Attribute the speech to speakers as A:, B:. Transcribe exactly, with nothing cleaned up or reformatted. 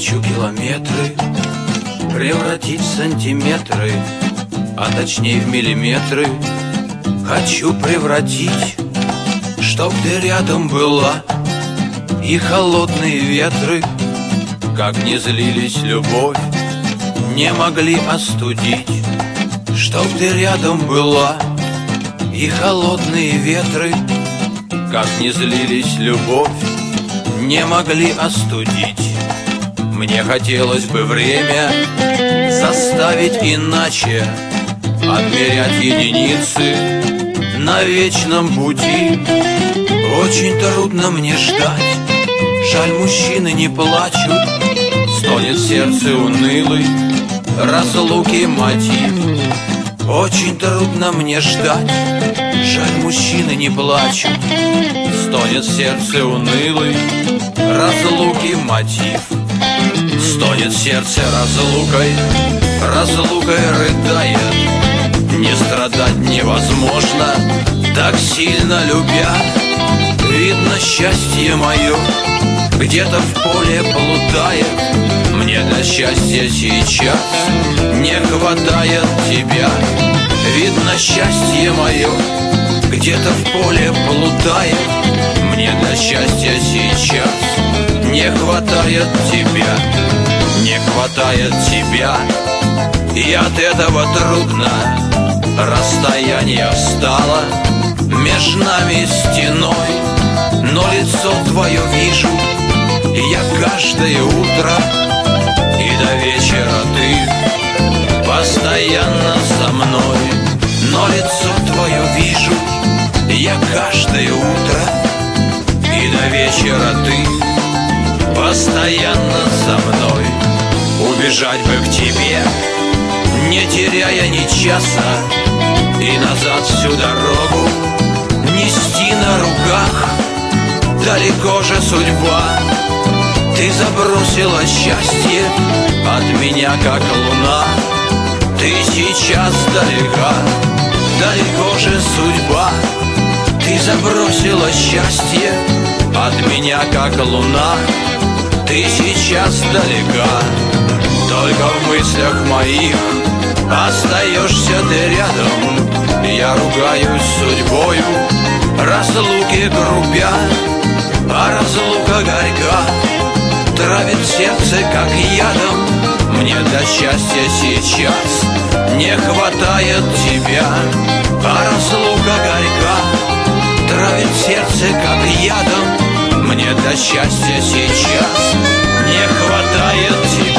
A: Хочу километры превратить в сантиметры, а точнее в миллиметры. Хочу превратить, чтоб ты рядом была, и холодные ветры, как не злились любовь, не могли остудить. Чтоб ты рядом была, и холодные ветры, как не злились любовь, не могли остудить. Мне хотелось бы время заставить иначе отмерять единицы на вечном пути. Очень трудно мне ждать, жаль, мужчины не плачут, стонет сердце унылый разлуки мотив. Очень трудно мне ждать, жаль, мужчины не плачут, стонет сердце унылый разлуки мотив. Стонет сердце разлукой, разлукой рыдает. Не страдать невозможно, так сильно любя. Видно, счастье мое где-то в поле плутает. Мне для счастья сейчас не хватает тебя. Видно, счастье мое где-то в поле плутает. Мне для счастья сейчас не хватает тебя. Не хватает тебя, и от этого трудно. Расстояние встало меж нами стеной, но лицо твое вижу я каждое утро, и до вечера ты постоянно со мной. Но лицо твое вижу я каждое утро, и до вечера ты постоянно со мной. Убежать бы к тебе, не теряя ни часа, и назад всю дорогу нести на руках. Далеко же судьба, ты забросила счастье от меня, как луна. Ты сейчас далека, далеко же судьба, ты забросила счастье от меня, как луна. Ты сейчас далека, только в мыслях моих остаешься ты рядом. Я ругаюсь судьбою, разлуки грубя, а разлука горька травит сердце, как ядом. Мне для счастья сейчас не хватает тебя, а разлука горька травит сердце, как ядом. Мне для счастья сейчас не хватает тебя.